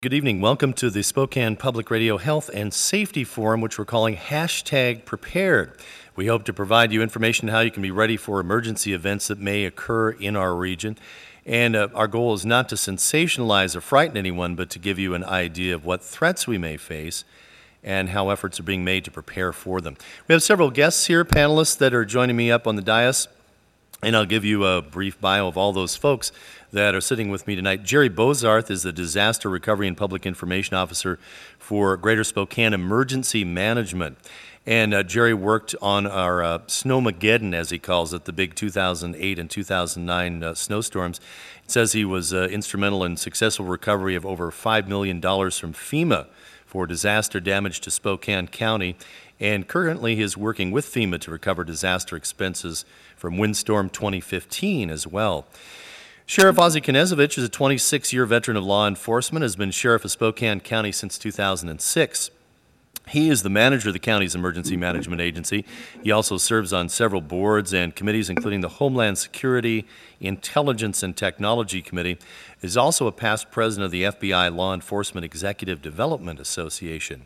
Good evening. Welcome to the Spokane Public Radio Health and Safety Forum, which we're calling #Prepared. We hope to provide you information on how you can be ready for emergency events that may occur in our region. And our goal is not to sensationalize or frighten anyone, but to give you an idea of what threats we may face and how efforts are being made to prepare for them. We have several guests here, panelists that are joining me up on the dais, and I'll give you a brief bio of all those folks that are sitting with me tonight. Jerry Bozarth is the Disaster Recovery and Public Information Officer for Greater Spokane Emergency Management. And Jerry worked on our Snowmageddon, as he calls it, the big 2008 and 2009 snowstorms. It says he was instrumental in successful recovery of over $5 million from FEMA for disaster damage to Spokane County. And currently he is working with FEMA to recover disaster expenses from Windstorm 2015 as well. Sheriff Ozzie Knezovich is a 26-year veteran of law enforcement, has been sheriff of Spokane County since 2006. He is the manager of the county's emergency management agency. He also serves on several boards and committees, including the Homeland Security, Intelligence, and Technology Committee. He is also a past president of the FBI Law Enforcement Executive Development Association.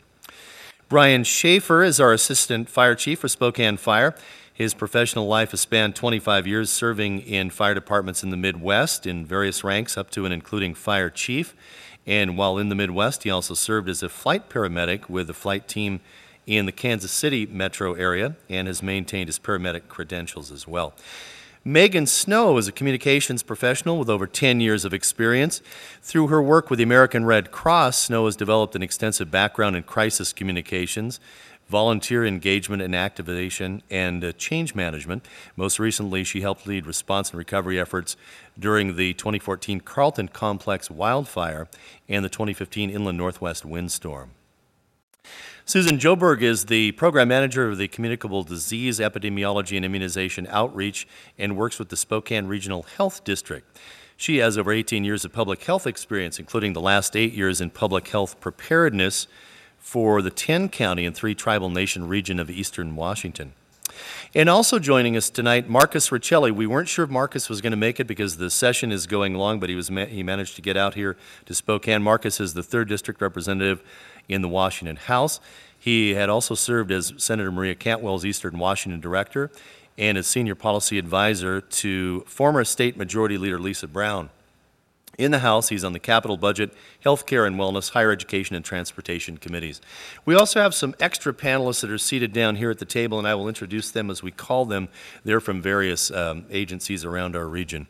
Brian Schaefer is our assistant fire chief for Spokane Fire. His professional life has spanned 25 years serving in fire departments in the Midwest in various ranks up to and including fire chief. And while in the Midwest, he also served as a flight paramedic with the flight team in the Kansas City metro area and has maintained his paramedic credentials as well. Megan Snow is a communications professional with over 10 years of experience. Through her work with the American Red Cross, Snow has developed an extensive background in crisis communications, volunteer engagement and activation, and change management. Most recently, she helped lead response and recovery efforts during the 2014 Carlton Complex wildfire and the 2015 Inland Northwest windstorm. Susan Joberg is the program manager of the Communicable Disease Epidemiology and Immunization Outreach and works with the Spokane Regional Health District. She has over 18 years of public health experience, including the last 8 years in public health preparedness for the 10-county and 3 tribal nation region of eastern Washington. And also joining us tonight, Marcus Riccelli. We weren't sure if Marcus was going to make it because the session is going long, but he managed to get out here to Spokane. Marcus is the 3rd District Representative in the Washington House. He had also served as Senator Maria Cantwell's Eastern Washington Director and as Senior Policy Advisor to former State Majority Leader Lisa Brown. In the House, he's on the Capital Budget, Healthcare and Wellness, Higher Education, and Transportation Committees. We also have some extra panelists that are seated down here at the table, and I will introduce them as we call them. They're from various agencies around our region.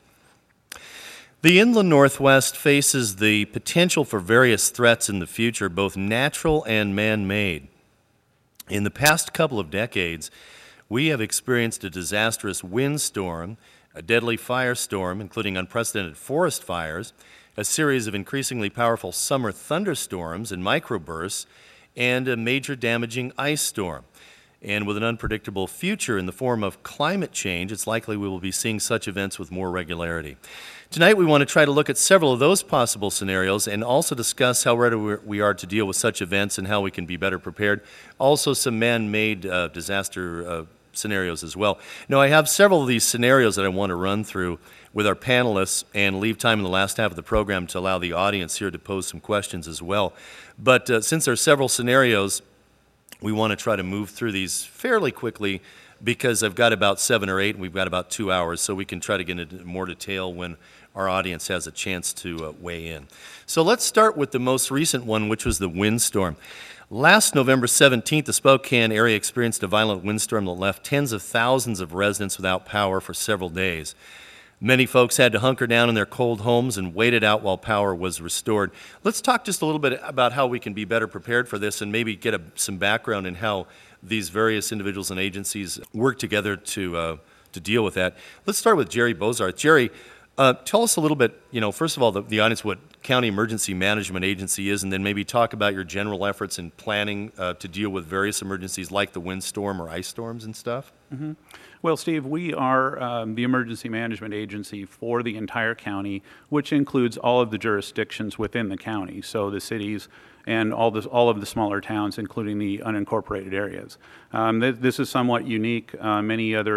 The Inland Northwest faces the potential for various threats in the future, both natural and man-made. In the past couple of decades, we have experienced a disastrous windstorm, a deadly firestorm, including unprecedented forest fires, a series of increasingly powerful summer thunderstorms and microbursts, and a major damaging ice storm. And with an unpredictable future in the form of climate change, it's likely we will be seeing such events with more regularity. Tonight, we want to try to look at several of those possible scenarios and also discuss how ready we are to deal with such events and how we can be better prepared. Also, some man-made disaster scenarios as well. Now, I have several of these scenarios that I want to run through with our panelists and leave time in the last half of the program to allow the audience here to pose some questions as well. But since there are several scenarios, we want to try to move through these fairly quickly because I've got about 7 or 8 and we've got about 2 hours, so we can try to get into more detail when our audience has a chance to weigh in. So let's start with the most recent one, which was the windstorm. Last November 17th, the Spokane area experienced a violent windstorm that left tens of thousands of residents without power for several days. Many folks had to hunker down in their cold homes and wait it out while power was restored. Let's talk just a little bit about how we can be better prepared for this and maybe get some background in how these various individuals and agencies work together to deal with that. Let's start with Jerry Bozarth. Jerry, tell us a little bit, first of all, the audience, what County Emergency Management Agency is, and then maybe talk about your general efforts in planning to deal with various emergencies like the windstorm or ice storms and stuff. Mm-hmm. Well, Steve, we are the Emergency Management Agency for the entire county, which includes all of the jurisdictions within the county, so the cities and all of the smaller towns, including the unincorporated areas. This is somewhat unique. Many other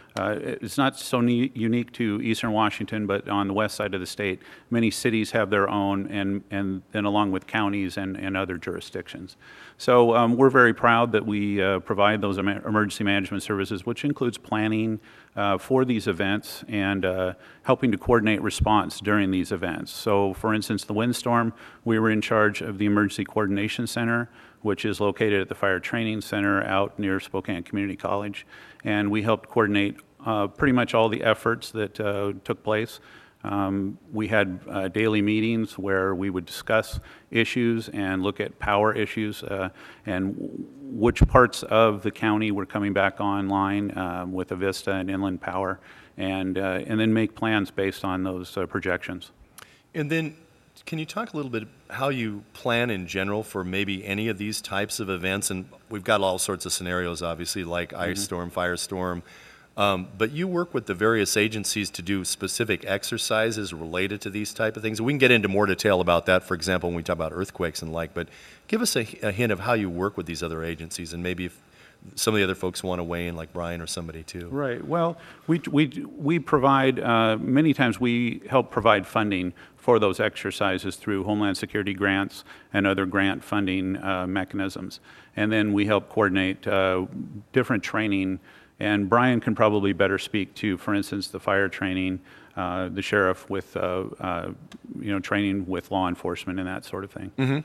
it's not so unique to Eastern Washington, but on the west side of the state, many cities have their own, and along with counties and other jurisdictions. So we're very proud that we provide those emergency management services, which includes planning for these events and helping to coordinate response during these events. So for instance, the windstorm, we were in charge of the Emergency Coordination Center, which is located at the Fire Training Center out near Spokane Community College. And we helped coordinate pretty much all the efforts that took place. We had daily meetings where we would discuss issues and look at power issues and which parts of the county were coming back online with Avista and Inland Power, and then make plans based on those projections. And then, can you talk a little bit how you plan in general for maybe any of these types of events? And we've got all sorts of scenarios, obviously, like ice storm, firestorm. But you work with the various agencies to do specific exercises related to these type of things. We can get into more detail about that, for example, when we talk about earthquakes and like, but give us a hint of how you work with these other agencies, and maybe if some of the other folks want to weigh in, like Brian or somebody too. Right. Well, we provide, many times we help provide funding for those exercises through Homeland Security grants and other grant funding mechanisms. And then we help coordinate different training. And Brian can probably better speak to, for instance, the fire training, the sheriff with, training with law enforcement and that sort of thing. Mm-hmm.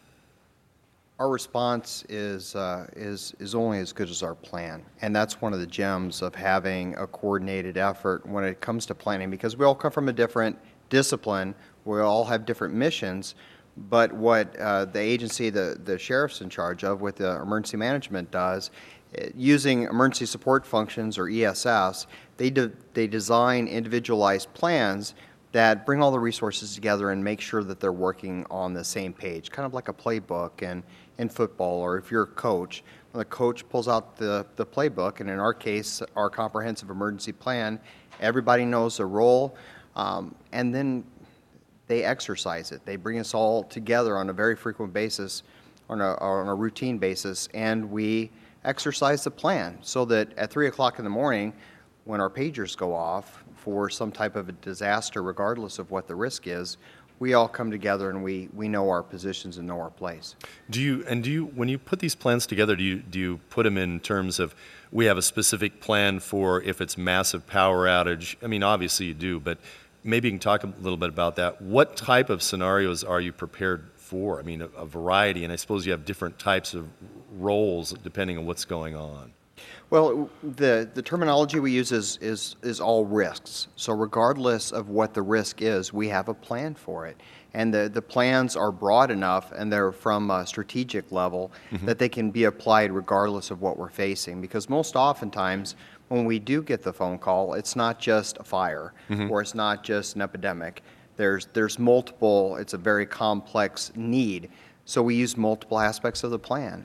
Our response is only as good as our plan, and that's one of the gems of having a coordinated effort when it comes to planning, because we all come from a different discipline, we all have different missions, but what the agency, the sheriff's in charge of with the emergency management does, using emergency support functions or ESFs, they design individualized plans that bring all the resources together and make sure that they're working on the same page, kind of like a playbook in football, or if you're a coach, when the coach pulls out the playbook, and in our case, our comprehensive emergency plan, everybody knows their role, and then they exercise it. They bring us all together on a very frequent basis, on a routine basis, and we exercise the plan so that at 3 o'clock in the morning, when our pagers go off for some type of a disaster, regardless of what the risk is, we all come together and we know our positions and know our place. Do you, when you put these plans together, do you put them in terms of, we have a specific plan for if it's massive power outage? I mean, obviously you do, but maybe you can talk a little bit about that. What type of scenarios are you prepared for? I mean, a variety, and I suppose you have different types of roles depending on what's going on. Well, the terminology we use is all risks. So regardless of what the risk is, we have a plan for it. And the plans are broad enough, and they're from a strategic level, that they can be applied regardless of what we're facing. Because most oftentimes, when we do get the phone call, it's not just a fire, or it's not just an epidemic. There's multiple, it's a very complex need. So we use multiple aspects of the plan.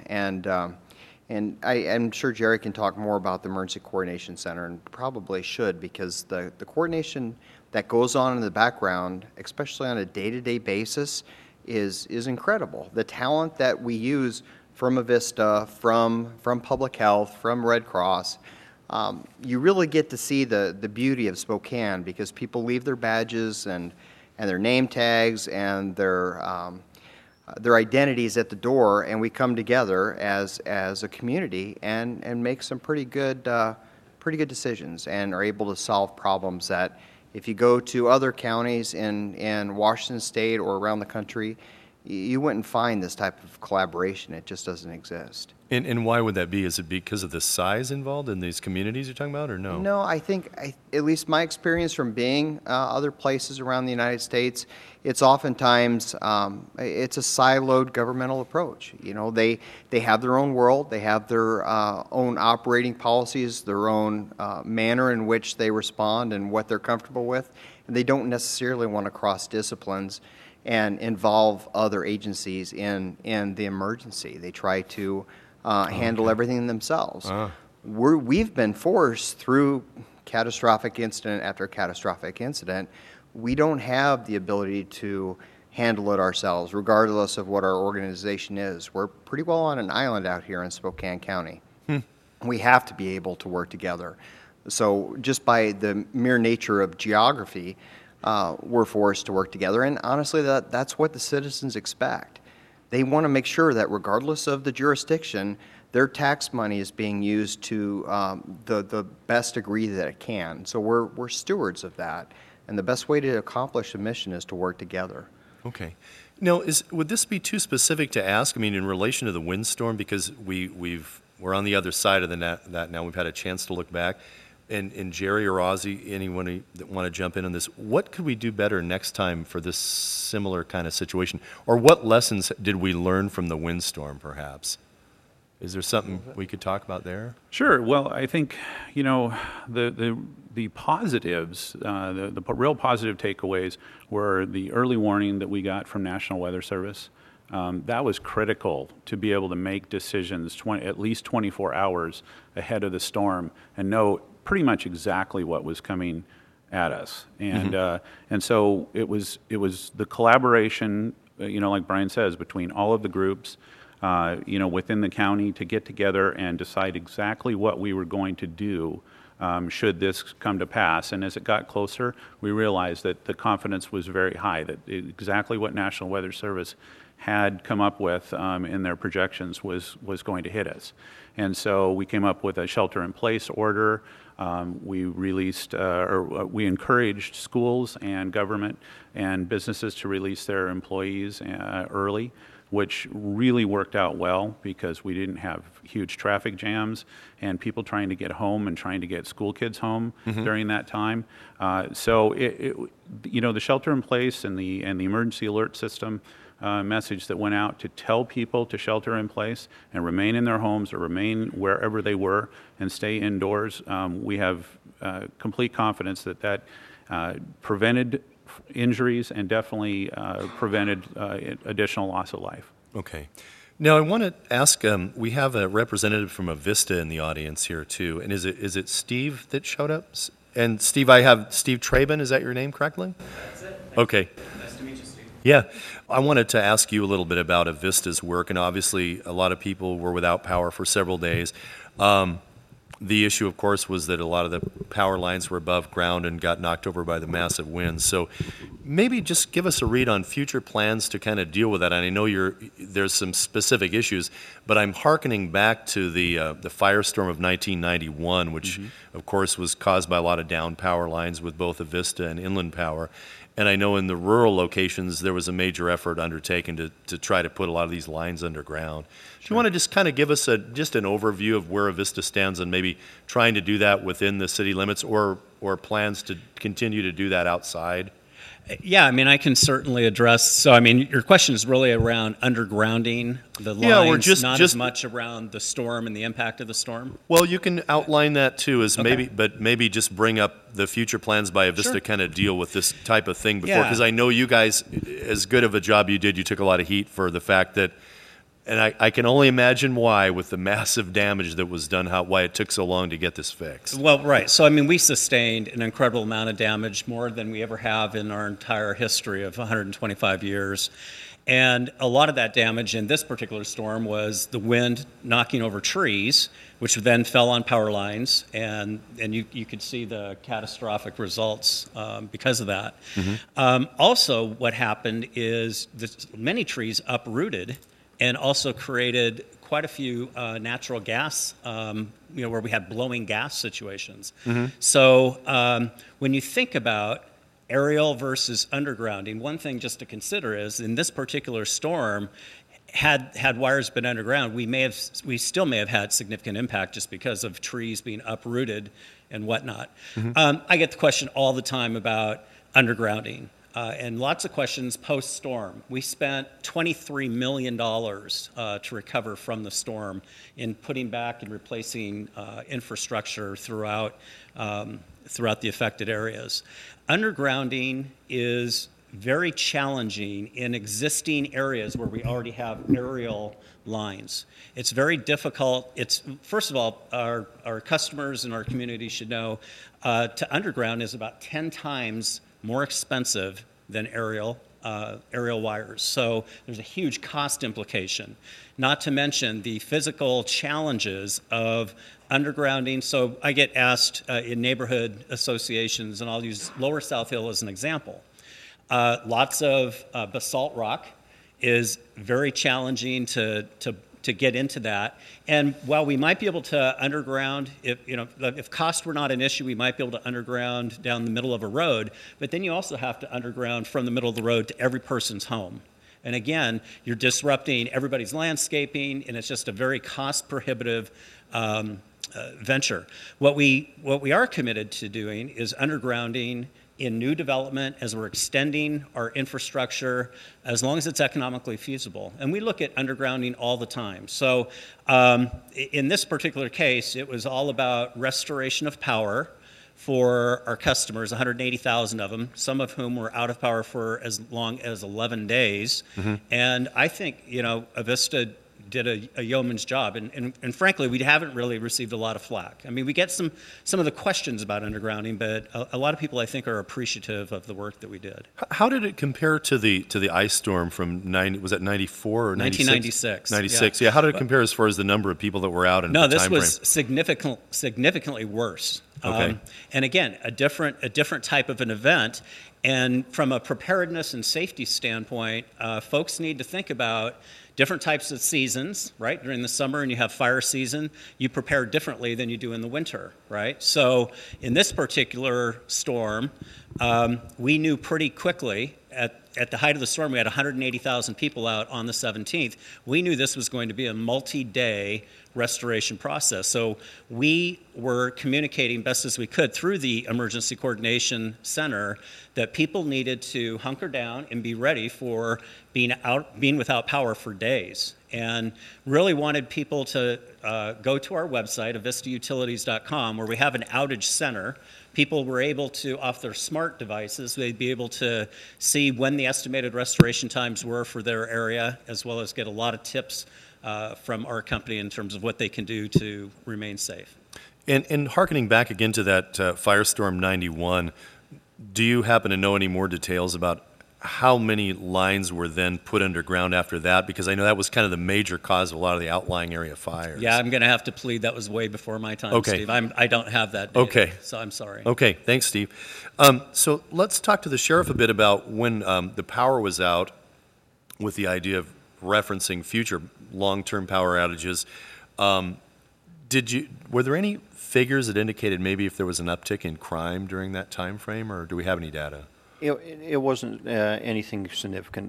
And I'm sure Jerry can talk more about the Emergency Coordination Center, and probably should, because the coordination that goes on in the background, especially on a day-to-day basis, is incredible. The talent that we use from Avista, from Public Health, from Red Cross, you really get to see the beauty of Spokane, because people leave their badges and their name tags and their identities at the door, and we come together as a community and make some pretty good decisions, and are able to solve problems that if you go to other counties in Washington State or around the country, you wouldn't find this type of collaboration. It just doesn't exist. And why would that be? Is it because of the size involved in these communities you're talking about, or no? No, I think, at least my experience from being other places around the United States, it's oftentimes, it's a siloed governmental approach. You know, they have their own world, they have their own operating policies, their own manner in which they respond and what they're comfortable with, and they don't necessarily want to cross disciplines and involve other agencies in the emergency. They try to handle everything themselves. We've been forced through catastrophic incident after catastrophic incident. We don't have the ability to handle it ourselves, regardless of what our organization is. We're pretty well on an island out here in Spokane County. We have to be able to work together. So just by the mere nature of geography, we're forced to work together. And honestly, that's what the citizens expect. They want to make sure that regardless of the jurisdiction, their tax money is being used to the best degree that it can. So we're stewards of that. And the best way to accomplish the mission is to work together. Okay. Now, would this be too specific to ask? I mean, in relation to the windstorm, because we're on the other side of that now. We've had a chance to look back. And Jerry or Ozzie, anyone that want to jump in on this, what could we do better next time for this similar kind of situation? Or what lessons did we learn from the windstorm, perhaps? Is there something we could talk about there? Sure. Well, I think, the positives, the real positive takeaways were the early warning that we got from National Weather Service. That was critical to be able to make decisions at least 24 hours ahead of the storm and know pretty much exactly what was coming at us. And so it was the collaboration, like Brian says, between all of the groups, within the county to get together and decide exactly what we were going to do should this come to pass. And as it got closer, we realized that the confidence was very high, that exactly what National Weather Service had come up with in their projections was going to hit us. And so we came up with a shelter-in-place order. We released, we encouraged schools and government and businesses to release their employees early, which really worked out well because we didn't have huge traffic jams and people trying to get home and trying to get school kids home during that time. So the shelter-in-place and the emergency alert system message that went out to tell people to shelter in place and remain in their homes or remain wherever they were and stay indoors. We have complete confidence that prevented injuries and definitely prevented additional loss of life. Okay. Now I want to ask, we have a representative from Avista in the audience here too, and is it Steve that showed up? And Steve, I have Steve Traben, is that your name correctly? That's it. Okay. Nice to meet you, Steve. Yeah. I wanted to ask you a little bit about Avista's work, and obviously a lot of people were without power for several days. The issue, of course, was that a lot of the power lines were above ground and got knocked over by the massive winds. So maybe just give us a read on future plans to kind of deal with that. And I know there's some specific issues, but I'm hearkening back to the firestorm of 1991, which, of course, was caused by a lot of down power lines with both Avista and Inland Power. And I know in the rural locations, there was a major effort undertaken to try to put a lot of these lines underground. Do you want to just kind of give us just an overview of where Avista stands and maybe trying to do that within the city limits or plans to continue to do that outside? Yeah, I mean, I can certainly address. So, I mean, your question is really around undergrounding the lines, or not as much around the storm and the impact of the storm. Well, you can outline that too, maybe just bring up the future plans by Avista to kind of deal with this type of thing before, because I know you guys, as good of a job you did, you took a lot of heat for the fact that. And I can only imagine why, with the massive damage that was done, why it took so long to get this fixed. Well, right. So, I mean, we sustained an incredible amount of damage, more than we ever have in our entire history of 125 years. And a lot of that damage in this particular storm was the wind knocking over trees, which then fell on power lines, and you could see the catastrophic results because of that. Also, what happened is many trees uprooted and also created quite a few natural gas, where we had blowing gas situations. So when you think about aerial versus undergrounding, one thing just to consider is in this particular storm, had wires been underground, we still may have had significant impact just because of trees being uprooted and whatnot. I get the question all the time about undergrounding. And lots of questions post-storm. We spent $23 million to recover from the storm in putting back and replacing infrastructure throughout the affected areas. Undergrounding is very challenging in existing areas where we already have aerial lines. It's very difficult. First of all, our customers and our community should know to underground is about 10 times more expensive than aerial aerial wires. So there's a huge cost implication, not to mention the physical challenges of undergrounding. So I get asked in neighborhood associations, and I'll use Lower South Hill as an example. Lots of basalt rock is very challenging to get into that. And while we might be able to underground, if cost were not an issue, we might be able to underground down the middle of a road, but then you also have to underground from the middle of the road to every person's home. And again, you're disrupting everybody's landscaping, and it's just a very cost prohibitive venture. What we are committed to doing is undergrounding in new development as we're extending our infrastructure, as long as it's economically feasible. And we look at undergrounding all the time. So in this particular case, it was all about restoration of power for our customers, 180,000 of them, some of whom were out of power for as long as 11 days. And I think, Avista did a yeoman's job, and frankly, we haven't really received a lot of flack. I mean, we get some of the questions about undergrounding, but a lot of people, I think, are appreciative of the work that we did. How did it compare to the ice storm from was that 94 or 96? 1996. 96. Yeah. How did it compare as far as the number of people that were out and No, the this time was frame? significantly worse. Okay. And again, a different type of an event. And from a preparedness and safety standpoint, folks need to think about different types of seasons, right? During the summer, and you have fire season, you prepare differently than you do in the winter, right? So in this particular storm, we knew pretty quickly at the height of the storm, we had 180,000 people out on the 17th. We knew this was going to be a multi-day restoration process. So we were communicating best as we could through the Emergency Coordination Center that people needed to hunker down and be ready for being without power for days. And really wanted people to go to our website, avistautilities.com, where we have an outage center. People were able to, off their smart devices, they'd be able to see when the estimated restoration times were for their area, as well as get a lot of tips from our company in terms of what they can do to remain safe. And hearkening back again to that Firestorm 91, do you happen to know any more details about how many lines were then put underground after that? Because I know that was kind of the major cause of a lot of the outlying area fires. Yeah, I'm going to have to plead that was way before my time, Okay. Steve. I don't have that data, Okay. so I'm sorry. Okay, thanks, Steve. So let's talk to the sheriff a bit about when the power was out, with the idea of referencing future long-term power outages. Were there any figures that indicated maybe if there was an uptick in crime during that time frame, or do we have any data? It wasn't anything significant,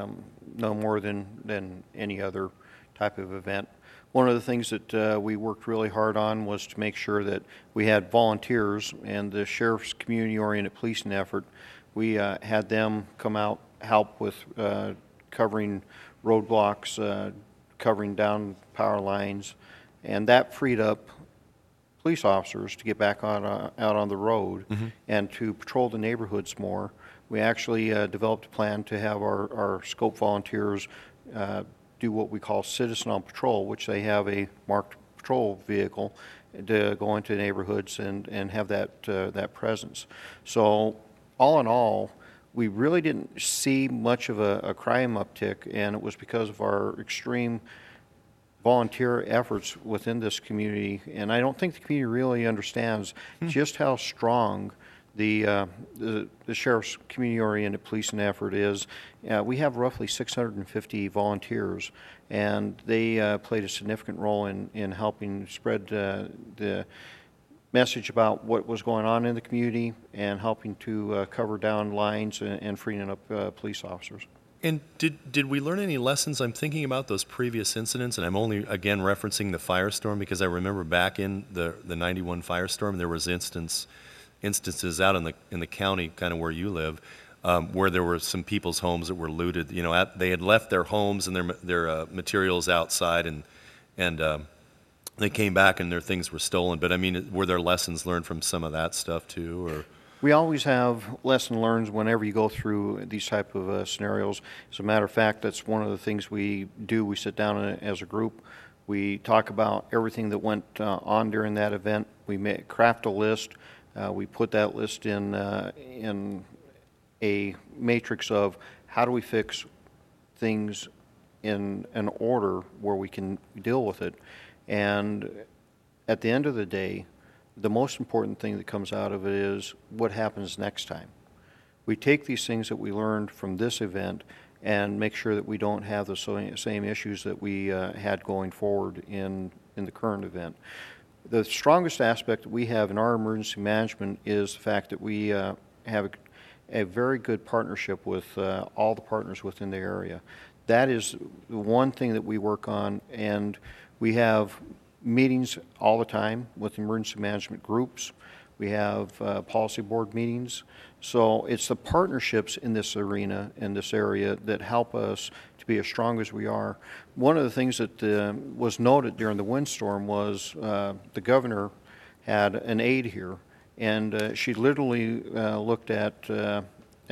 no more than any other type of event. One of the things that we worked really hard on was to make sure that we had volunteers, and the Sheriff's community-oriented policing effort, we had them come out, help with covering roadblocks, covering down power lines, and that freed up police officers to get back out on the road and to patrol the neighborhoods more. We actually developed a plan to have our scope volunteers do what we call citizen on patrol, which they have a marked patrol vehicle to go into neighborhoods and have that presence. So all in all, we really didn't see much of a crime uptick, and it was because of our extreme volunteer efforts within this community. And I don't think the community really understands just how strong the Sheriff's community-oriented policing effort is. We have roughly 650 volunteers, and they played a significant role in helping spread the message about what was going on in the community and helping to cover down lines and freeing up police officers. And did we learn any lessons? I'm thinking about those previous incidents, and I'm only, again, referencing the firestorm because I remember back in the 91 firestorm, there was instances out in the county, kind of where you live, where there were some people's homes that were looted. You know, they had left their homes and their materials outside, and they came back and their things were stolen. But I mean, were there lessons learned from some of that stuff too, or? We always have lesson learned whenever you go through these type of scenarios. As a matter of fact, that's one of the things we do. We sit down as a group. We talk about everything that went on during that event. We craft a list. We put that list in a matrix of how do we fix things in an order where we can deal with it. And at the end of the day, the most important thing that comes out of it is what happens next time. We take these things that we learned from this event and make sure that we don't have the same issues that we had going forward in the current event. The strongest aspect that we have in our emergency management is the fact that we have a very good partnership with all the partners within the area. That is the one thing that we work on, and we have meetings all the time with emergency management groups. We have policy board meetings. So it's the partnerships in this arena, in this area, that help us to be as strong as we are. One of the things that was noted during the windstorm was the governor had an aide here, and she literally looked at the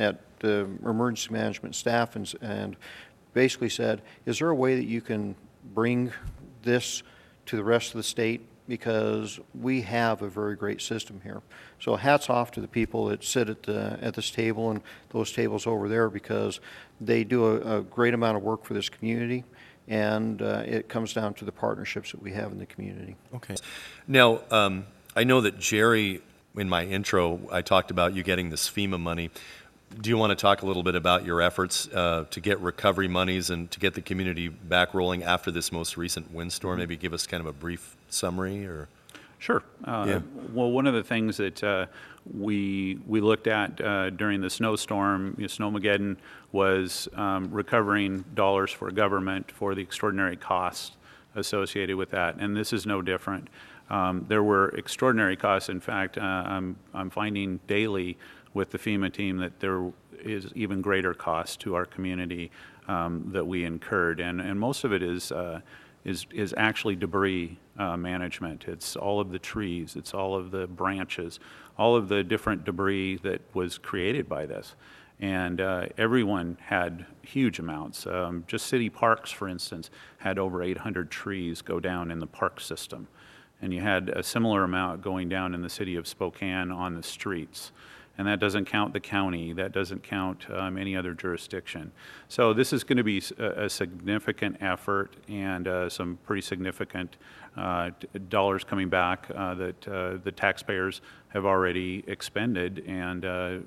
emergency management staff and basically said, is there a way that you can bring this to the rest of the state? Because we have a very great system here. So hats off to the people that sit at this table and those tables over there, because they do a great amount of work for this community, and it comes down to the partnerships that we have in the community. Okay. Now, I know that Jerry, in my intro, I talked about you getting this FEMA money. Do you want to talk a little bit about your efforts to get recovery monies and to get the community back rolling after this most recent windstorm? Maybe give us kind of a brief summary, or? Sure. Well, one of the things that we looked at during the snowstorm, Snowmageddon, was recovering dollars for government for the extraordinary costs associated with that, and this is no different. There were extraordinary costs. In fact, I'm finding daily with the FEMA team that there is even greater cost to our community that we incurred, and most of it is actually debris management. It's all of the trees, it's all of the branches, all of the different debris that was created by this. And everyone had huge amounts. Just city parks, for instance, had over 800 trees go down in the park system. And you had a similar amount going down in the city of Spokane on the streets. And that doesn't count the county, that doesn't count any other jurisdiction. So this is going to be a significant effort, and some pretty significant dollars coming back that the taxpayers have already expended, and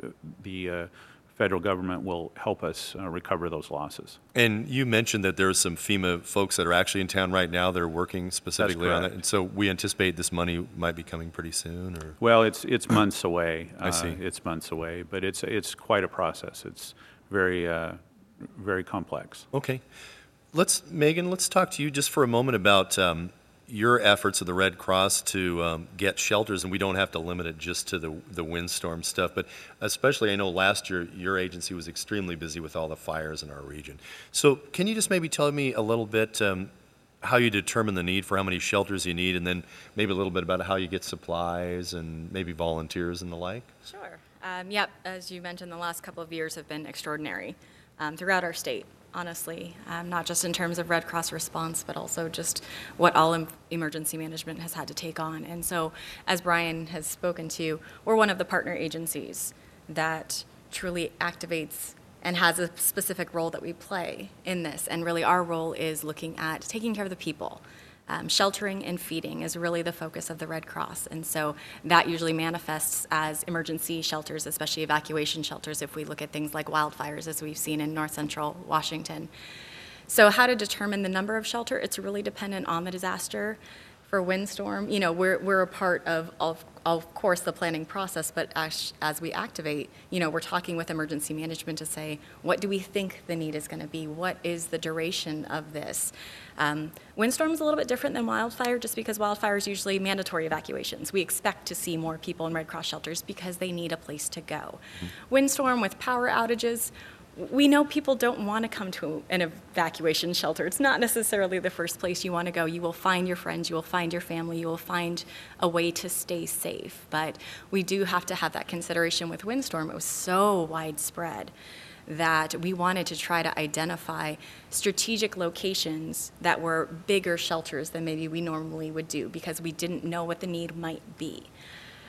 the federal government will help us recover those losses. And you mentioned that there are some FEMA folks that are actually in town right now that are working specifically on it. And so we anticipate this money might be coming pretty soon, or? Well, it's months away. I see. It's months away, but it's quite a process. It's very, very complex. Okay. Megan, let's talk to you just for a moment about your efforts of the Red Cross to get shelters, and we don't have to limit it just to the windstorm stuff, but especially I know last year your agency was extremely busy with all the fires in our region. So can you just maybe tell me a little bit how you determine the need for how many shelters you need, and then maybe a little bit about how you get supplies and maybe volunteers and the like? Sure. Yep, as you mentioned, the last couple of years have been extraordinary throughout our state. Honestly, not just in terms of Red Cross response, but also just what all emergency management has had to take on. And so, as Brian has spoken to, we're one of the partner agencies that truly activates and has a specific role that we play in this. And really our role is looking at taking care of the people. Sheltering and feeding is really the focus of the Red Cross. And so that usually manifests as emergency shelters, especially evacuation shelters, if we look at things like wildfires, as we've seen in north central Washington. So how to determine the number of shelter, it's really dependent on the disaster. For windstorm, we're a part of course, the planning process, but as we activate, we're talking with emergency management to say, what do we think the need is going to be? What is the duration of this? Windstorm is a little bit different than wildfire, just because wildfire is usually mandatory evacuations. We expect to see more people in Red Cross shelters because they need a place to go. Mm-hmm. Windstorm with power outages, we know people don't want to come to an evacuation shelter. It's not necessarily the first place you want to go. You will find your friends, you will find your family, you will find a way to stay safe. But we do have to have that consideration with windstorm. It was so widespread that we wanted to try to identify strategic locations that were bigger shelters than maybe we normally would do, because we didn't know what the need might be.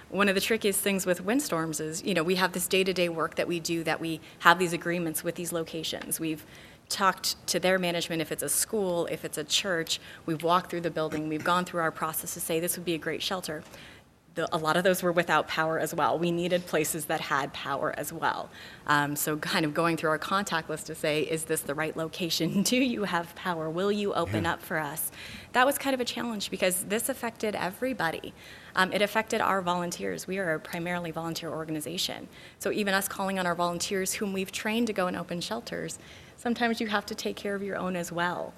one of the trickiest things with windstorms is, we have this day-to-day work that we do, that we have these agreements with these locations. We've talked to their management, if it's a school, if it's a church, we've walked through the building, we've gone through our process to say this would be a great shelter. A lot of those were without power as well. We needed places that had power as well. So kind of going through our contact list to say, is this the right location? Do you have power? Will you open up for us? That was kind of a challenge because this affected everybody. It affected our volunteers. We are a primarily volunteer organization. So even us calling on our volunteers whom we've trained to go and open shelters, sometimes you have to take care of your own as well,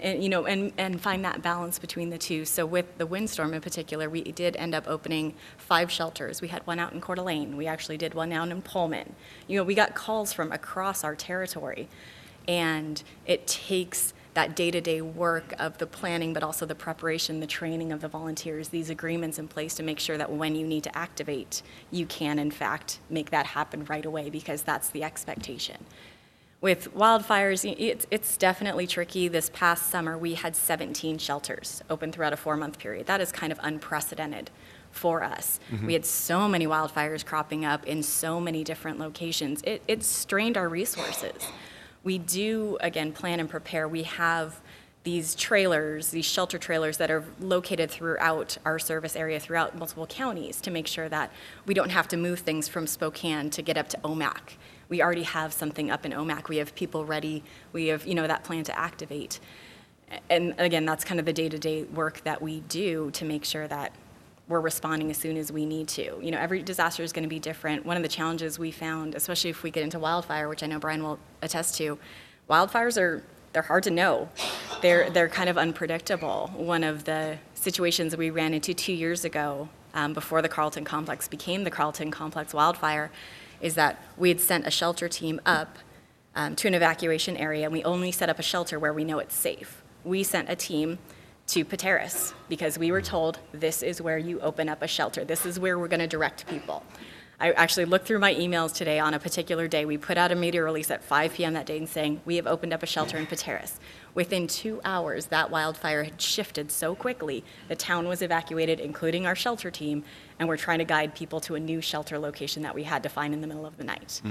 and find that balance between the two. So with the windstorm in particular, we did end up opening 5 shelters. We had one out in Coeur d'Alene. We actually did one out in Pullman. We got calls from across our territory, and it takes that day-to-day work of the planning, but also the preparation, the training of the volunteers, these agreements in place to make sure that when you need to activate, you can, in fact, make that happen right away, because that's the expectation. With wildfires, it's definitely tricky. This past summer, we had 17 shelters open throughout a 4-month period. That is kind of unprecedented for us. We had so many wildfires cropping up in so many different locations. It strained our resources. We do, again, plan and prepare. We have these trailers, these shelter trailers that are located throughout our service area, throughout multiple counties, to make sure that we don't have to move things from Spokane to get up to OMAC. We already have something up in OMAC. We have people ready. We have, that plan to activate. And again, that's kind of the day-to-day work that we do to make sure that we're responding as soon as we need to. Every disaster is going to be different. One of the challenges we found, especially if we get into wildfire, which I know Brian will attest to, wildfires they're hard to know. They're kind of unpredictable. One of the situations we ran into 2 years ago, before the Carlton Complex became the Carlton Complex wildfire, is that we had sent a shelter team up to an evacuation area, and we only set up a shelter where we know it's safe. We sent a team to Pateros because we were told this is where you open up a shelter. This is where we're going to direct people. I actually looked through my emails today on a particular day. We put out a media release at 5 p.m. that day and saying, we have opened up a shelter in Pateros. Within 2 hours, that wildfire had shifted so quickly, the town was evacuated, including our shelter team, and we're trying to guide people to a new shelter location that we had to find in the middle of the night.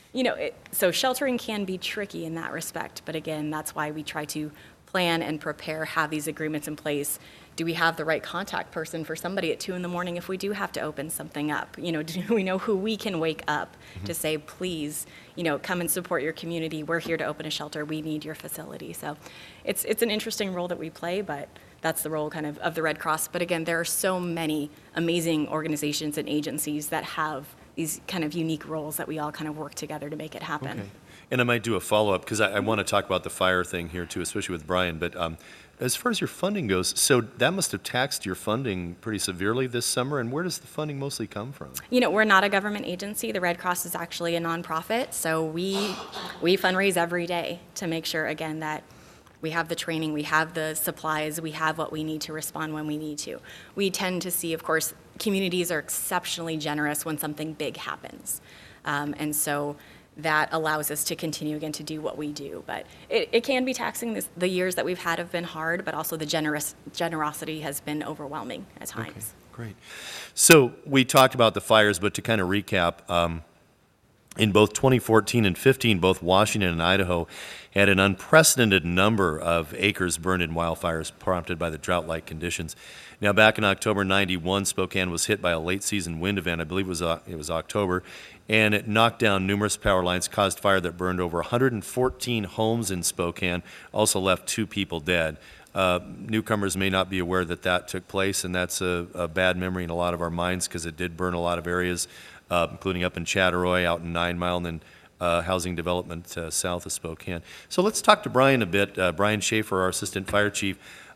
So sheltering can be tricky in that respect, but again, that's why we try to plan and prepare, have these agreements in place. Do we have the right contact person for somebody at 2 a.m. if we do have to open something up? Do we know who we can wake up to say, please, come and support your community. We're here to open a shelter. We need your facility. So it's an interesting role that we play, but that's the role kind of the Red Cross. But again, there are so many amazing organizations and agencies that have these kind of unique roles that we all kind of work together to make it happen. Okay. And I might do a follow-up, because I want to talk about the fire thing here too, especially with Brian. But as far as your funding goes, so that must have taxed your funding pretty severely this summer. And where does the funding mostly come from? We're not a government agency. The Red Cross is actually a nonprofit. So we fundraise every day to make sure, again, that we have the training, we have the supplies, we have what we need to respond when we need to. We tend to see, of course, communities are exceptionally generous when something big happens. And so that allows us to continue again to do what we do. But it can be taxing. The years that we've had have been hard, but also the generosity has been overwhelming at times. Okay, great. So we talked about the fires, but to kind of recap, in both 2014 and 15, both Washington and Idaho had an unprecedented number of acres burned in wildfires prompted by the drought-like conditions. Now, back in October 91, Spokane was hit by a late-season wind event. I believe it was October, and it knocked down numerous power lines, caused fire that burned over 114 homes in Spokane, also left 2 people dead. Newcomers may not be aware that took place, and that's a bad memory in a lot of our minds, because it did burn a lot of areas, including up in Chattaroy, out in 9 Mile, and then housing development south of Spokane. So let's talk to Brian a bit. Brian Schaefer, our Assistant Fire Chief.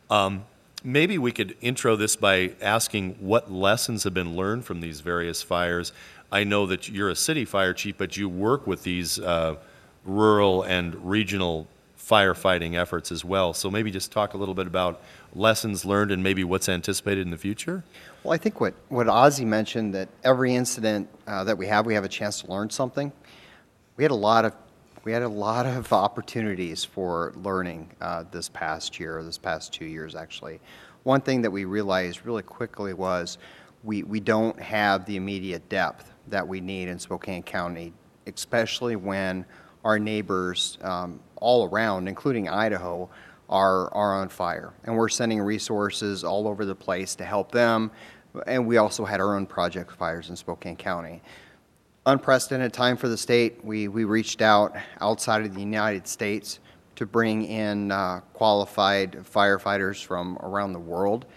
Maybe we could intro this by asking what lessons have been learned from these various fires. I know that you're a city fire chief, but you work with these rural and regional firefighting efforts as well. So maybe just talk a little bit about lessons learned and maybe what's anticipated in the future. Well, I think what Ozzie mentioned, that every incident that we have a chance to learn something. We had a lot of opportunities for learning this past 2 years, actually. One thing that we realized really quickly was we don't have the immediate depth that we need in Spokane County, especially when our neighbors all around, including Idaho, are on fire. And we're sending resources all over the place to help them. And we also had our own project fires in Spokane County. Unprecedented time for the state. We reached out outside of the United States to bring in qualified firefighters from around the world.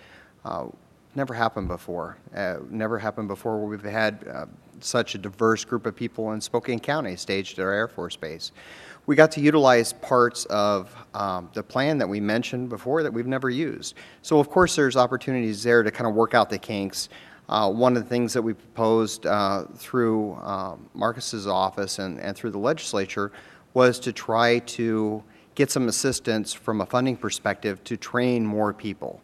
Never happened before. Never happened before where we've had such a diverse group of people in Spokane County staged at our Air Force Base. We got to utilize parts of the plan that we mentioned before that we've never used. So of course there's opportunities there to kind of work out the kinks. One of the things that we proposed through Marcus's office and through the legislature was to try to get some assistance from a funding perspective to train more people.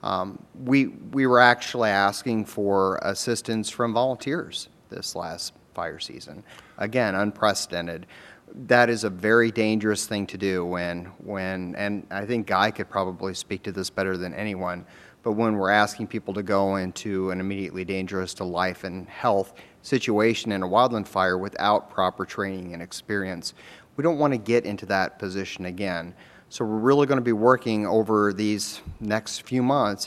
We were actually asking for assistance from volunteers this last fire season. Again, unprecedented. That is a very dangerous thing to do when, and I think Guy could probably speak to this better than anyone, but when we're asking people to go into an immediately dangerous to life and health situation in a wildland fire without proper training and experience, we don't want to get into that position again. So we're really going to be working over these next few months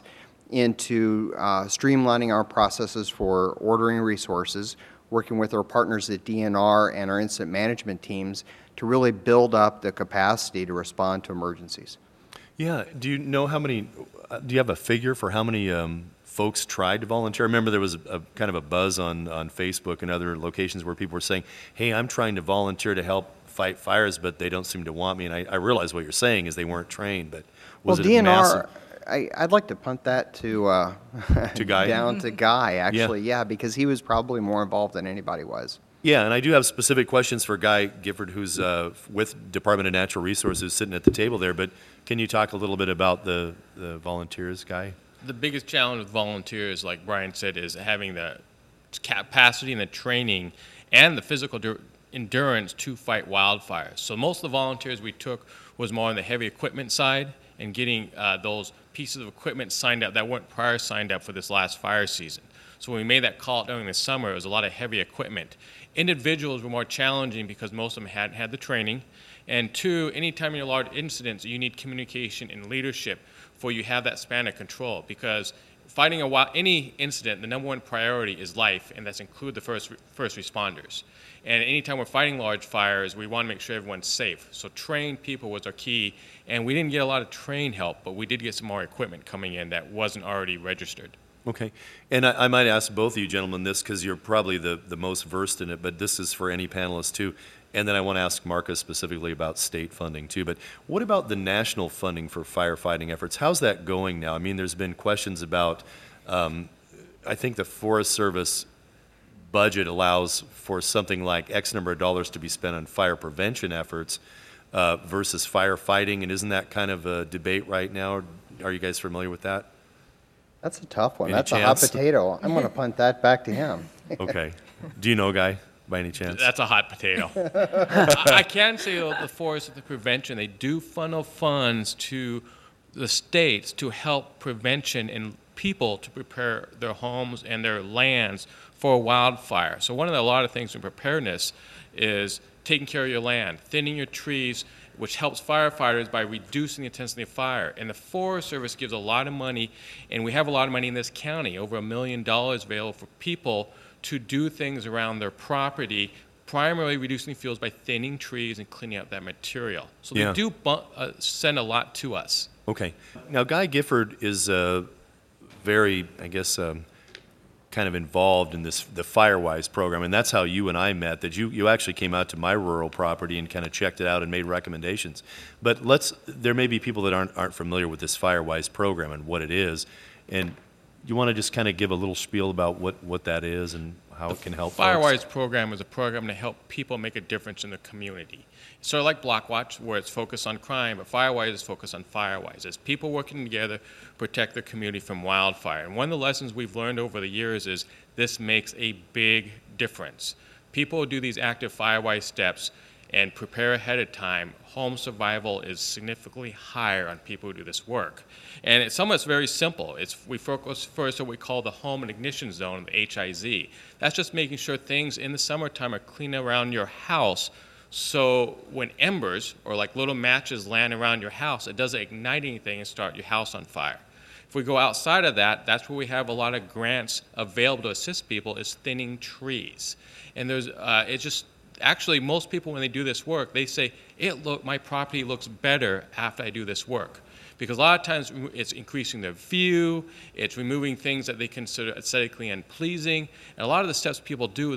into streamlining our processes for ordering resources, working with our partners at DNR and our incident management teams to really build up the capacity to respond to emergencies. Yeah, do you know how many, do you have a figure for how many folks tried to volunteer? I remember there was a kind of a buzz on Facebook and other locations where people were saying, hey, I'm trying to volunteer to help fight fires, but they don't seem to want me. And I realize what you're saying is they weren't trained, but was well, it DNR, a massive... I'd like to punt that to Guy? down to Guy, actually, yeah, because he was probably more involved than anybody was. Yeah, and I do have specific questions for Guy Gifford, who's with Department of Natural Resources, sitting at the table there. But can you talk a little bit about the volunteers, Guy? The biggest challenge with volunteers, like Brian said, is having the capacity and the training and the physical endurance to fight wildfires. So most of the volunteers we took was more on the heavy equipment side and getting those pieces of equipment signed up that weren't prior signed up for this last fire season. So when we made that call during the summer, it was a lot of heavy equipment. Individuals were more challenging because most of them hadn't had the training. And two, anytime in your large incidents, you need communication and leadership for you have that span of control. Because fighting any incident, the number one priority is life, and that's include the first responders. And anytime we're fighting large fires, we want to make sure everyone's safe. So trained people was our key, and we didn't get a lot of trained help, but we did get some more equipment coming in that wasn't already registered. Okay. And I might ask both of you gentlemen this because you're probably the most versed in it, but this is for any panelist too. And then I want to ask Marcus specifically about state funding too. But what about the national funding for firefighting efforts? How's that going now? I mean, there's been questions about, I think the Forest Service budget allows for something like X number of dollars to be spent on fire prevention efforts versus firefighting. And isn't that kind of a debate right now? Are you guys familiar with that? That's a tough one. Any That's chance? a hot potato. I'm going to punt that back to him. Okay. Do you know, Guy, by any chance? That's a hot potato. I can say, though, the Forest, the prevention, they do funnel funds to the states to help prevention and people to prepare their homes and their lands for wildfire. So a lot of things in preparedness is taking care of your land, thinning your trees, which helps firefighters by reducing the intensity of fire. And the Forest Service gives a lot of money, and we have a lot of money in this county, over $1 million available for people to do things around their property, primarily reducing fuels by thinning trees and cleaning up that material. So they do send a lot to us. Okay. Now, Guy Gifford is very, I guess, kind of involved in the Firewise program, and that's how you and I met, that you actually came out to my rural property and kind of checked it out and made recommendations. But there may be people that aren't familiar with this Firewise program and what it is, and you want to just kind of give a little spiel about what that is and how it can help folks? Firewise program is a program to help people make a difference in the community. Sort of like Blockwatch, where it's focused on crime, but Firewise is focused on Firewise. It's people working together to protect their community from wildfire. And one of the lessons we've learned over the years is this makes a big difference. People who do these active Firewise steps and prepare ahead of time, home survival is significantly higher on people who do this work. And it's almost very simple. We focus first on what we call the home and ignition zone, the HIZ. That's just making sure things in the summertime are clean around your house, so when embers or like little matches land around your house, it doesn't ignite anything and start your house on fire. If we go outside of that, that's where we have a lot of grants available to assist people, is thinning trees. And it's just, actually most people when they do this work, they say, my property looks better after I do this work. Because a lot of times it's increasing their view, it's removing things that they consider aesthetically unpleasing, and a lot of the steps people do,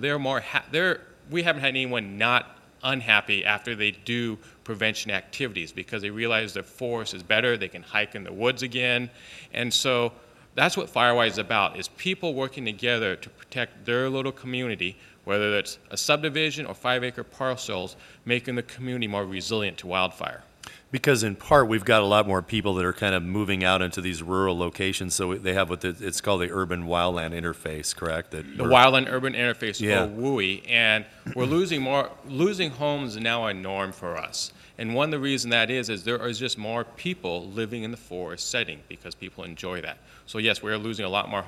we haven't had anyone not unhappy after they do prevention activities because they realize their forest is better, they can hike in the woods again. And so that's what Firewise is about, is people working together to protect their little community, whether it's a subdivision or 5-acre parcels, making the community more resilient to wildfire. Because in part, we've got a lot more people that are kind of moving out into these rural locations, so they have it's called the urban wildland interface, correct? The wildland urban interface, yeah. or WUI, and we're losing homes is now a norm for us. And one of the reasons that is there is just more people living in the forest setting because people enjoy that. So yes, we're losing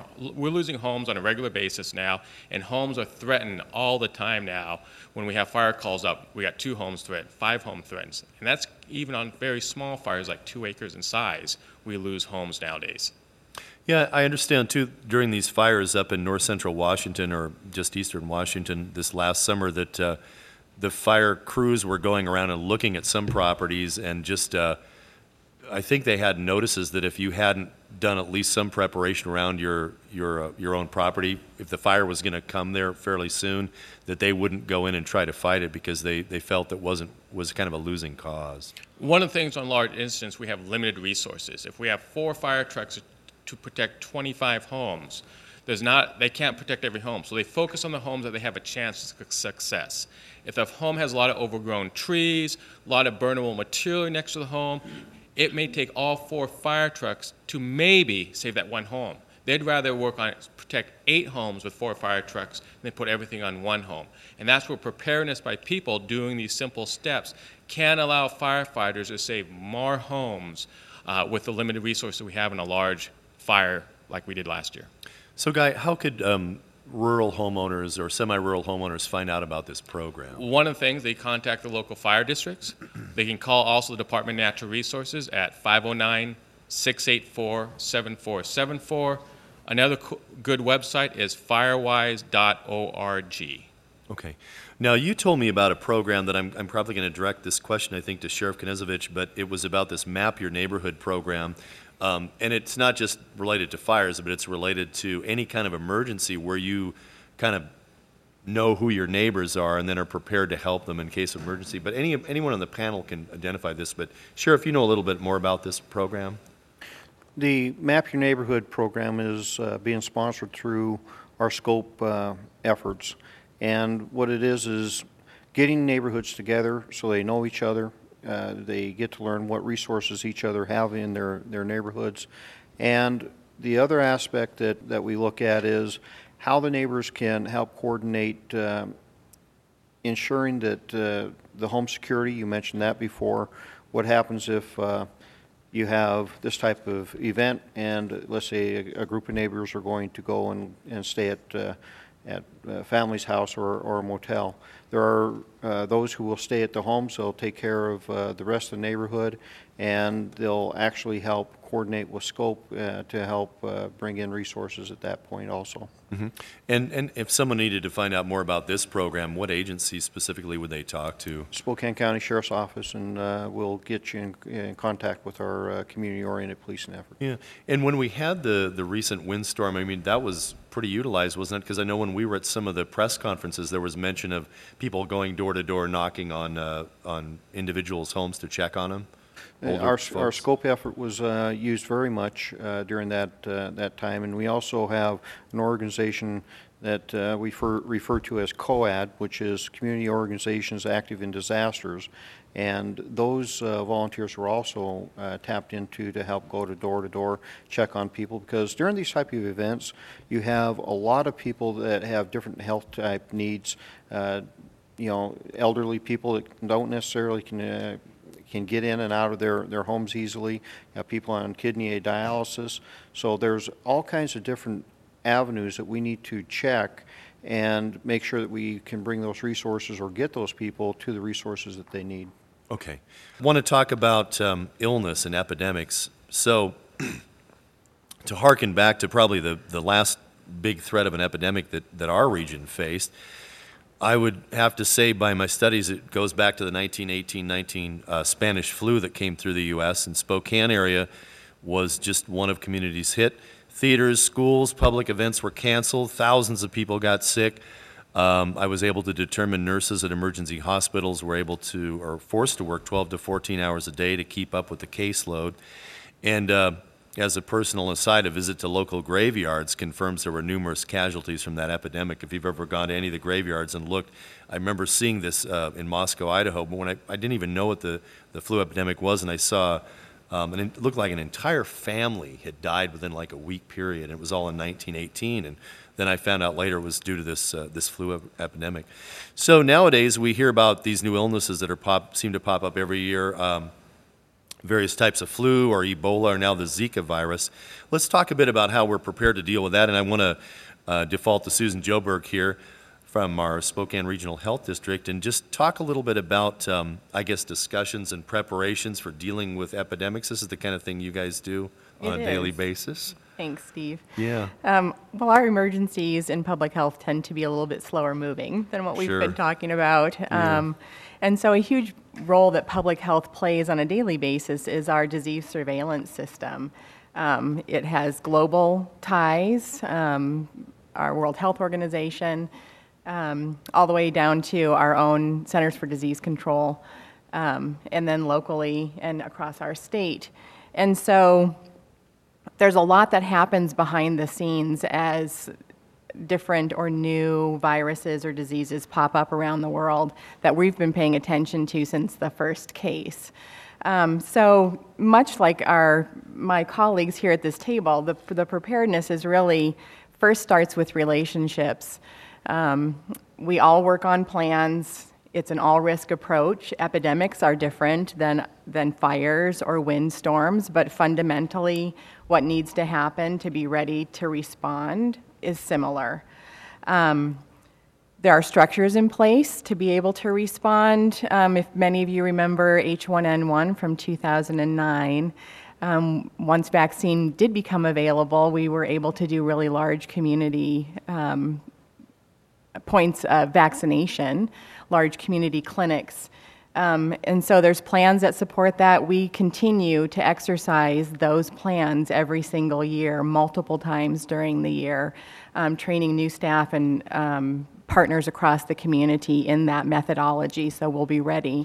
homes on a regular basis now, and homes are threatened all the time now. When we have fire calls up, we got 2 homes threatened, 5 home threats, and that's even on very small fires like 2 acres in size, we lose homes nowadays. Yeah, I understand too, during these fires up in north central Washington or just eastern Washington this last summer that the fire crews were going around and looking at some properties and just, I think they had notices that if you hadn't done at least some preparation around your own property, if the fire was going to come there fairly soon, that they wouldn't go in and try to fight it because they felt it was kind of a losing cause. One of the things on large incidents, we have limited resources. If we have 4 fire trucks to protect 25 homes, they can't protect every home, so they focus on the homes that they have a chance of success. If the home has a lot of overgrown trees, a lot of burnable material next to the home, it may take all 4 fire trucks to maybe save that one home. They'd rather work on protect 8 homes with 4 fire trucks than put everything on one home. And that's where preparedness by people doing these simple steps can allow firefighters to save more homes with the limited resources we have in a large fire like we did last year. So, Guy, how could rural homeowners or semi-rural homeowners find out about this program? One of the things, they contact the local fire districts. They can call also the Department of Natural Resources at 509-684-7474. Another good website is firewise.org. Okay. Now, you told me about a program that I'm probably going to direct this question, I think, to Sheriff Knezovich, but it was about this Map Your Neighborhood program. And it's not just related to fires, but it's related to any kind of emergency where you kind of know who your neighbors are and then are prepared to help them in case of emergency. But anyone on the panel can identify this. But Sheriff, you know a little bit more about this program? The Map Your Neighborhood program is being sponsored through our SCOPE efforts. And what it is getting neighborhoods together so they know each other. They get to learn what resources each other have in their neighborhoods. And the other aspect that we look at is how the neighbors can help coordinate ensuring that the home security, you mentioned that before, what happens if you have this type of event and let's say a group of neighbors are going to go and stay at a family's house or a motel. There are those who will stay at the home, so they'll take care of the rest of the neighborhood, and they'll actually help coordinate with SCOPE to help bring in resources at that point also. Mm-hmm. And if someone needed to find out more about this program, what agency specifically would they talk to? Spokane County Sheriff's Office, and we'll get you in contact with our community-oriented policing effort. Yeah, and when we had the recent windstorm, I mean, that was pretty utilized, wasn't it? Because I know when we were at some of the press conferences, there was mention of people going door to door, knocking on individuals' homes to check on them. Our SCOPE effort was used very much during that time, and we also have an organization that we refer to as COAD, which is Community Organizations Active in Disasters, and those volunteers were also tapped into to help go to door, check on people, because during these type of events, you have a lot of people that have different health type needs. elderly people that don't necessarily can get in and out of their homes easily. You have people on kidney dialysis. So there's all kinds of different avenues that we need to check and make sure that we can bring those resources or get those people to the resources that they need. Okay. I want to talk about illness and epidemics. So to harken back to probably the last big threat of an epidemic that our region faced, I would have to say by my studies it goes back to the 1918-19 Spanish flu that came through the U.S. and Spokane area was just one of communities hit. Theaters, schools, public events were canceled. Thousands of people got sick. I was able to determine nurses at emergency hospitals were able to, or forced to work 12 to 14 hours a day to keep up with the caseload. And as a personal aside, a visit to local graveyards confirms there were numerous casualties from that epidemic. If you've ever gone to any of the graveyards and looked, I remember seeing this in Moscow, Idaho, but when I didn't even know what the flu epidemic was, and I saw, and it looked like an entire family had died within like a week period, and it was all in 1918, and then I found out later it was due to this flu epidemic. So nowadays we hear about these new illnesses that seem to pop up every year. Various types of flu or Ebola or now the Zika virus. Let's talk a bit about how we're prepared to deal with that, and I want to default to Susan Joberg here from our Spokane Regional Health District and just talk a little bit about, I guess, discussions and preparations for dealing with epidemics. This is the kind of thing you guys do on a daily basis. Thanks, Steve. Yeah. Well, our emergencies in public health tend to be a little bit slower moving than what we've Sure. been talking about. And so a huge role that public health plays on a daily basis is our disease surveillance system. It has global ties, our World Health Organization, all the way down to our own Centers for Disease Control, and then locally and across our state. And so there's a lot that happens behind the scenes as different or new viruses or diseases pop up around the world that we've been paying attention to since the first case. So much like my colleagues here at this table, the preparedness is really first starts with relationships. We all work on plans. It's an all-risk approach. Epidemics are different than fires or windstorms, but fundamentally what needs to happen to be ready to respond is similar. There are structures in place to be able to respond. If many of you remember H1N1 from 2009, once vaccine did become available, we were able to do really large community points of vaccination, large community clinics. And so there's plans that support that. We continue to exercise those plans every single year, multiple times during the year, training new staff and partners across the community in that methodology, so we'll be ready.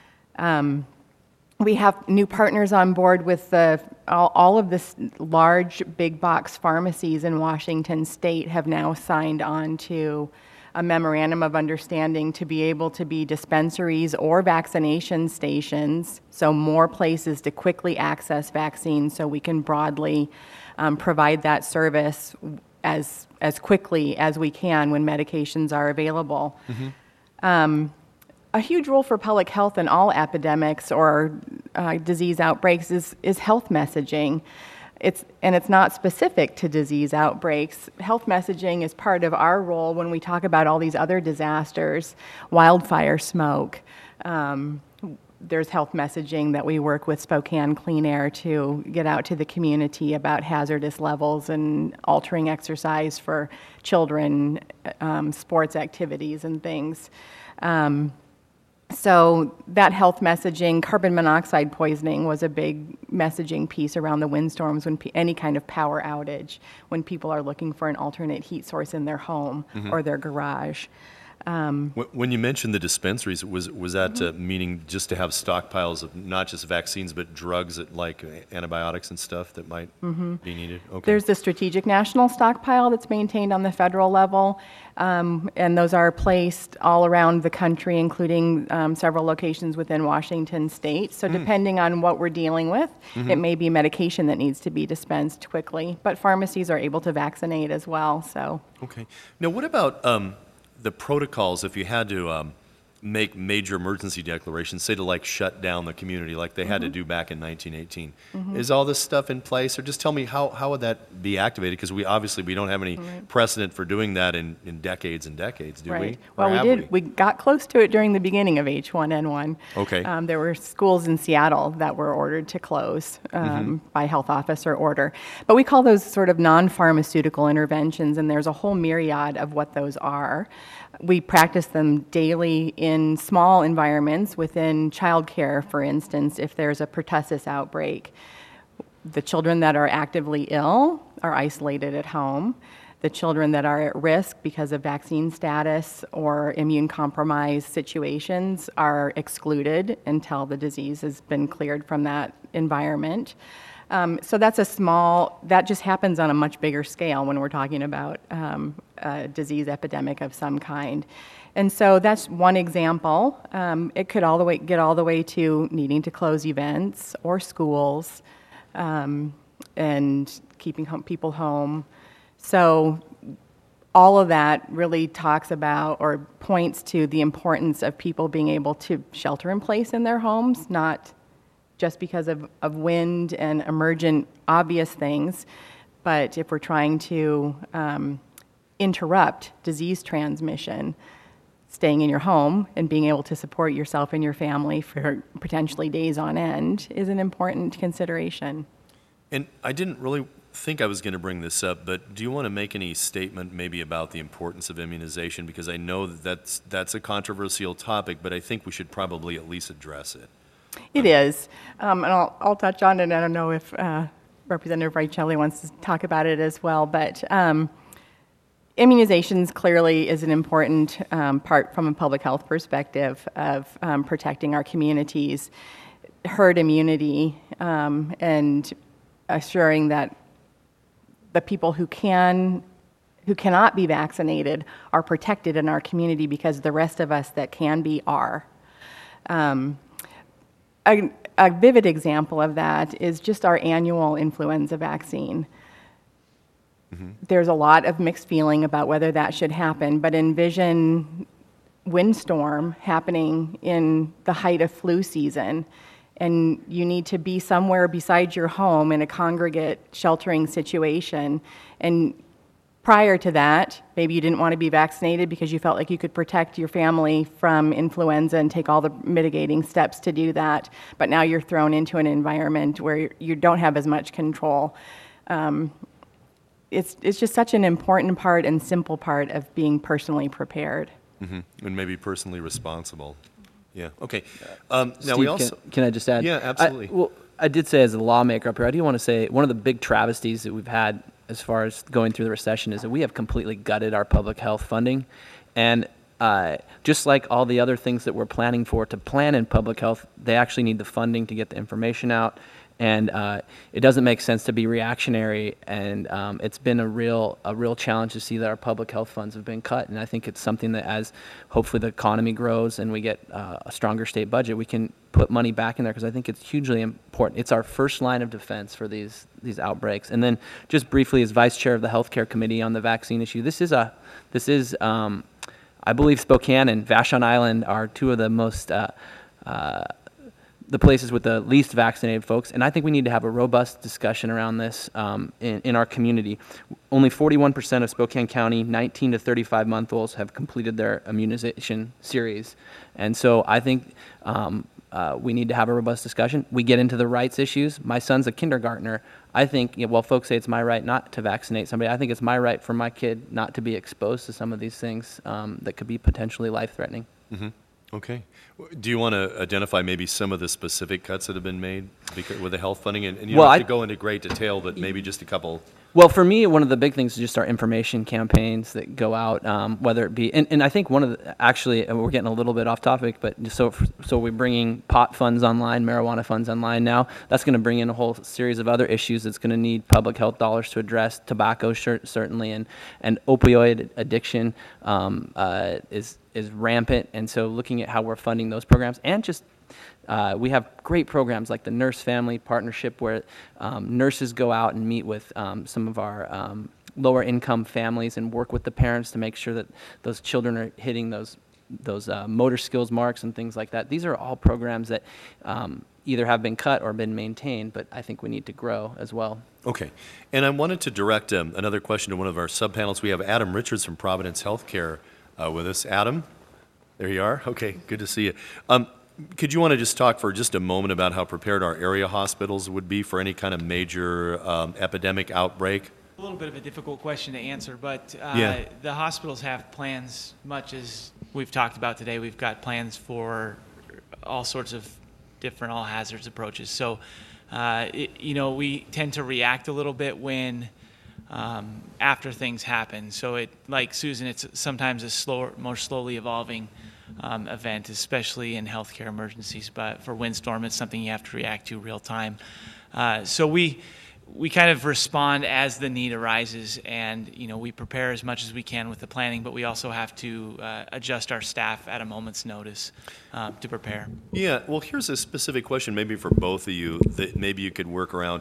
We have new partners on board with all of this large big box pharmacies in Washington State have now signed on to a memorandum of understanding to be able to be dispensaries or vaccination stations, so more places to quickly access vaccines so we can broadly provide that service as quickly as we can when medications are available. A huge role for public health in all epidemics or disease outbreaks is health messaging. It's not specific to disease outbreaks. Health messaging is part of our role when we talk about all these other disasters, wildfire smoke. There's health messaging that we work with Spokane Clean Air to get out to the community about hazardous levels and altering exercise for children, sports activities and things. So that health messaging, carbon monoxide poisoning was a big messaging piece around the windstorms when any kind of power outage, when people are looking for an alternate heat source in their home or their garage. When you mentioned the dispensaries, was that meaning just to have stockpiles of not just vaccines but drugs like antibiotics and stuff that might be needed? Okay. There's the strategic national stockpile that's maintained on the federal level, and those are placed all around the country, including several locations within Washington State. So depending on what we're dealing with, it may be medication that needs to be dispensed quickly, but pharmacies are able to vaccinate as well. So. Okay. Now, what about the protocols if you had to make major emergency declarations, say to like shut down the community like they had to do back in 1918. Is all this stuff in place? Or just tell me how would that be activated? Because we don't have any precedent for doing that in decades and decades, do we? Right. Or Well, we have did. We got close to it during the beginning of H1N1. Okay. There were schools in Seattle that were ordered to close by health officer order. But we call those sort of non-pharmaceutical interventions, and there's a whole myriad of what those are. We practice them daily in small environments within childcare, for instance, if there's a pertussis outbreak. The children that are actively ill are isolated at home. The children that are at risk because of vaccine status or immune compromised situations are excluded until the disease has been cleared from that environment. So that's that just happens on a much bigger scale when we're talking about a disease epidemic of some kind. And so that's one example. It could get all the way to needing to close events or schools and keeping people home. So all of that really talks about or points to the importance of people being able to shelter in place in their homes, not just because of wind and emergent obvious things, but if we're trying to interrupt disease transmission, staying in your home and being able to support yourself and your family for potentially days on end is an important consideration. And I didn't really think I was going to bring this up, but do you want to make any statement maybe about the importance of immunization? Because I know that's a controversial topic, but I think we should probably at least address it. It is, and I'll touch on it. I don't know if Representative Riccielli wants to talk about it as well, but immunizations clearly is an important part from a public health perspective of protecting our communities. Herd immunity and assuring that the people who cannot be vaccinated are protected in our community because the rest of us that can be are. A vivid example of that is just our annual influenza vaccine. There's a lot of mixed feeling about whether that should happen, but envision windstorm happening in the height of flu season, and you need to be somewhere beside your home in a congregate sheltering situation, and prior to that, maybe you didn't want to be vaccinated because you felt like you could protect your family from influenza and take all the mitigating steps to do that, but now you're thrown into an environment where you don't have as much control. It's just such an important part and simple part of being personally prepared. And maybe personally responsible. Yeah, okay. Steve, Now we also... can I just add? Yeah, absolutely. I did say as a lawmaker up here, I do want to say one of the big travesties that we've had as far as going through the recession is that we have completely gutted our public health funding. And just like all the other things that we're planning for to plan in public health, they actually need the funding to get the information out. And it doesn't make sense to be reactionary, and it's been a real challenge to see that our public health funds have been cut. And I think it's something that as hopefully the economy grows and we get a stronger state budget, we can put money back in there because I think it's hugely important. It's our first line of defense for these outbreaks. And then just briefly, as vice chair of the healthcare committee on the vaccine issue, this is I believe Spokane and Vashon Island are two of the most the places with the least vaccinated folks, and I think we need to have a robust discussion around this in our community. Only 41% of Spokane County 19 to 35-month-olds have completed their immunization series, and so I think we need to have a robust discussion. We get into the rights issues. My son's a kindergartner. I think, while folks say it's my right not to vaccinate somebody, I think it's my right for my kid not to be exposed to some of these things that could be potentially life-threatening. Okay. Do you want to identify maybe some of the specific cuts that have been made with the health funding? And you don't have to go into great detail, but maybe just a couple. Well, for me, one of the big things is just our information campaigns that go out, whether it be, and I think one of the, actually, we're getting a little bit off topic, but so we're bringing pot funds online, marijuana funds online now. That's going to bring in a whole series of other issues that's going to need public health dollars to address. Tobacco, certainly, and opioid addiction is rampant, and so looking at how we're funding those programs, and just we have great programs like the Nurse Family Partnership where nurses go out and meet with some of our lower income families and work with the parents to make sure that those children are hitting those those motor skills marks and things like that. These are all programs that either have been cut or been maintained, but I think we need to grow as well. Okay. And I wanted to direct another question to one of our subpanels. We have Adam Richards from Providence Healthcare with us. Adam, there you are. Okay, good to see you. Could you want to just talk for just a moment about how prepared our area hospitals would be for any kind of major epidemic outbreak? A little bit of a difficult question to answer, but Yeah. the hospitals have plans, much as we've talked about today. We've got plans for all sorts of different all hazards approaches. So, we tend to react a little bit when after things happen. So it, like Susan, it's sometimes a slower, more slowly evolving event, especially in healthcare emergencies. But for windstorm, it's something you have to react to real time. So we kind of respond as the need arises, and we prepare as much as we can with the planning, but we also have to adjust our staff at a moment's notice to prepare. Yeah, well, here's a specific question maybe for both of you that maybe you could work around.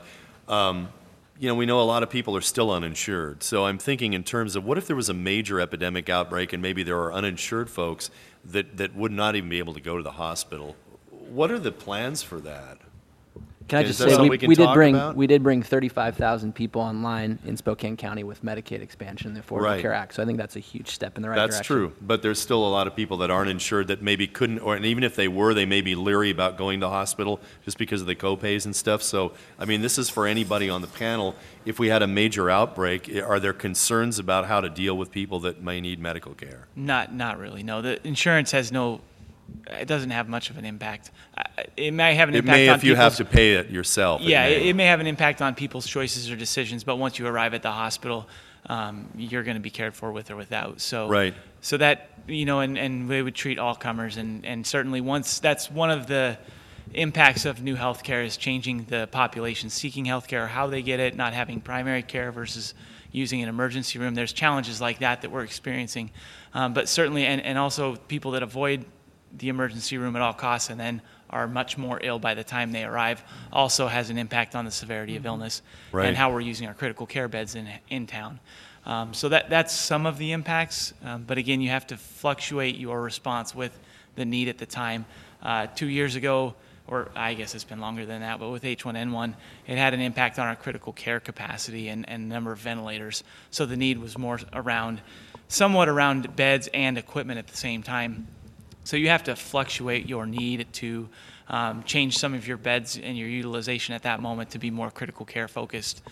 We know a lot of people are still uninsured, so I'm thinking in terms of what if there was a major epidemic outbreak and maybe there are uninsured folks that would not even be able to go to the hospital. What are the plans for that? Can I Is just that say something we can did talk bring about? we did bring 35,000 people online in Spokane County with Medicaid expansion in the Affordable Right. Care Act. So I think that's a huge step in the right That's direction. true, but there's still a lot of people that aren't insured that maybe couldn't, and even if they were, they may be leery about going to hospital just because of the copays and stuff. So, I mean, this is for anybody on the panel. If we had a major outbreak, are there concerns about how to deal with people that may need medical care? Not really. No, the insurance has it doesn't have much of an impact. It may have an It impact may on if you have to people's- pay it yourself. Yeah, may. it may have an impact on people's choices or decisions, but once you arrive at the hospital, you're going to be cared for with or without. So, Right. So that, and we would treat all comers, and certainly that's one of the impacts of new healthcare is changing the population seeking healthcare, how they get it, not having primary care versus using an emergency room. There's challenges like that we're experiencing, but certainly, and also people that avoid the emergency room at all costs and then are much more ill by the time they arrive also has an impact on the severity of illness Right. and how we're using our critical care beds in town. So that's some of the impacts, but again, you have to fluctuate your response with the need at the time. 2 years ago, or I guess it's been longer than that, but with H1N1, it had an impact on our critical care capacity and number of ventilators. So the need was more somewhat around beds and equipment at the same time. So you have to fluctuate your need to change some of your beds and your utilization at that moment to be more critical care focused.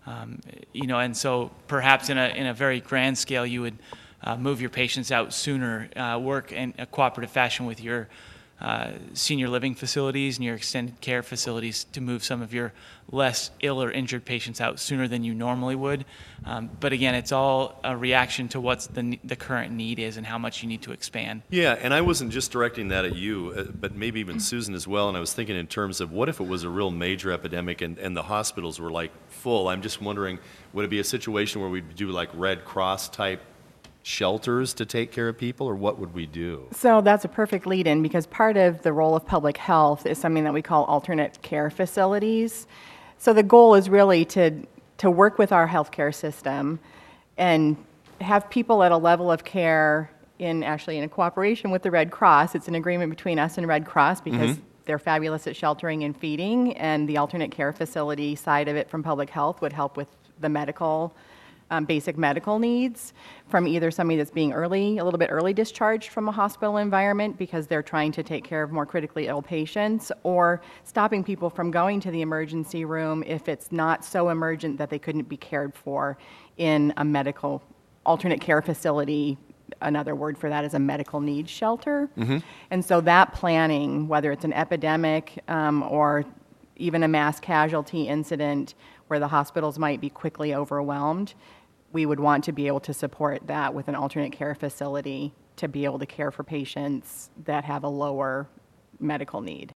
And so perhaps in a very grand scale, you would move your patients out sooner, work in a cooperative fashion with your senior living facilities and your extended care facilities to move some of your less ill or injured patients out sooner than you normally would. But again, it's all a reaction to what the current need is and how much you need to expand. Yeah, and I wasn't just directing that at you, but maybe even Susan as well. And I was thinking in terms of what if it was a real major epidemic and the hospitals were like full? I'm just wondering, would it be a situation where we'd do like Red Cross type shelters to take care of people, or what would we do? So that's a perfect lead-in because part of the role of public health is something that we call alternate care facilities. So the goal is really to work with our healthcare system and have people at a level of care in a cooperation with the Red Cross. It's an agreement between us and Red Cross because they're fabulous at sheltering and feeding, and the alternate care facility side of it from public health would help with the basic medical needs from either somebody that's being a little bit early discharged from a hospital environment because they're trying to take care of more critically ill patients, or stopping people from going to the emergency room if it's not so emergent that they couldn't be cared for in a medical alternate care facility. Another word for that is a medical needs shelter. And so that planning, whether it's an epidemic or even a mass casualty incident where the hospitals might be quickly overwhelmed, we would want to be able to support that with an alternate care facility to be able to care for patients that have a lower medical need.